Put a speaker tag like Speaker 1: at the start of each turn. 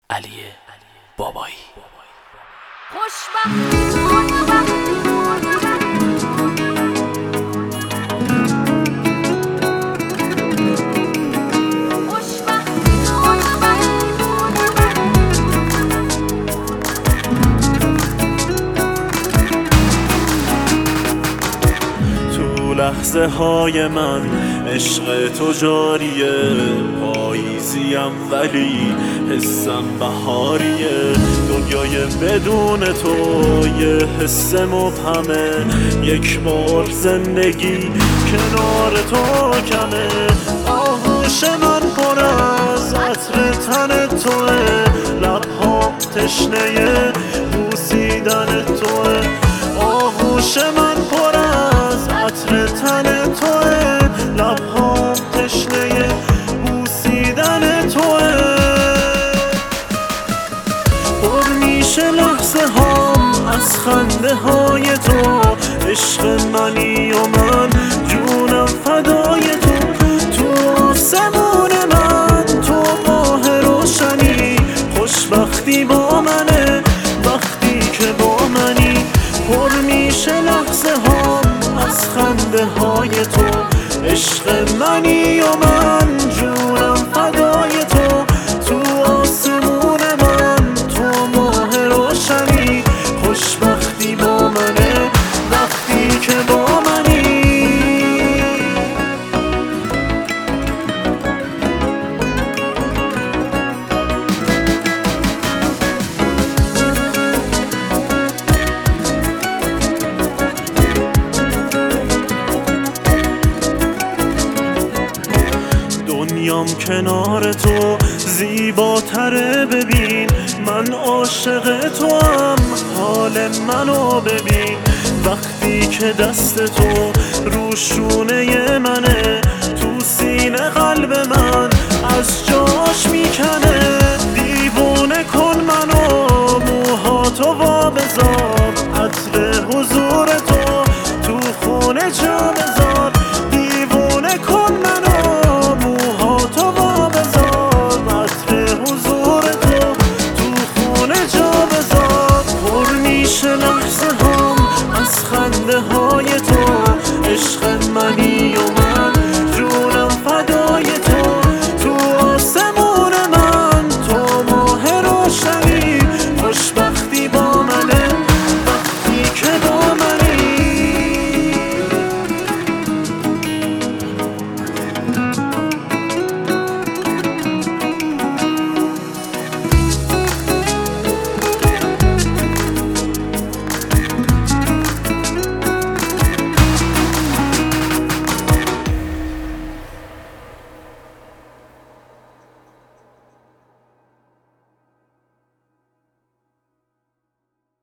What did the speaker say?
Speaker 1: علی بابایی.
Speaker 2: تو لحظه های من عشق تو جاریه، پاییزیم ولی حسم بهاریه. دنیای بدون تو یه حس مبهمه، یک بار زندگی کنار تو کمه. آغوش من پر از عطر تن توه، لبها تشنه بوسیدن توه. آغوش من پر از عطر تن توه، لبها تشنه بوسیدن توه. پر میشه لحظه هام از خنده های تو، عشق منی و من جونم فدای تو. تو آسمون من تو ماه روشنی، خوشبختی با منه وقتی که با منی. پر میشه لحظه هام از خنده های تو، عشق منی و من جونم فدای تو. تو آسمون من تو ماه روشنی، خوشبختی با منه وقتی که با منی. دنیام کنار تو زیباتره، ببین من عاشق تو هم، حال منو ببین وقتی که دست تو رو شونه منه. تو سینه قلب من از جاش میکنه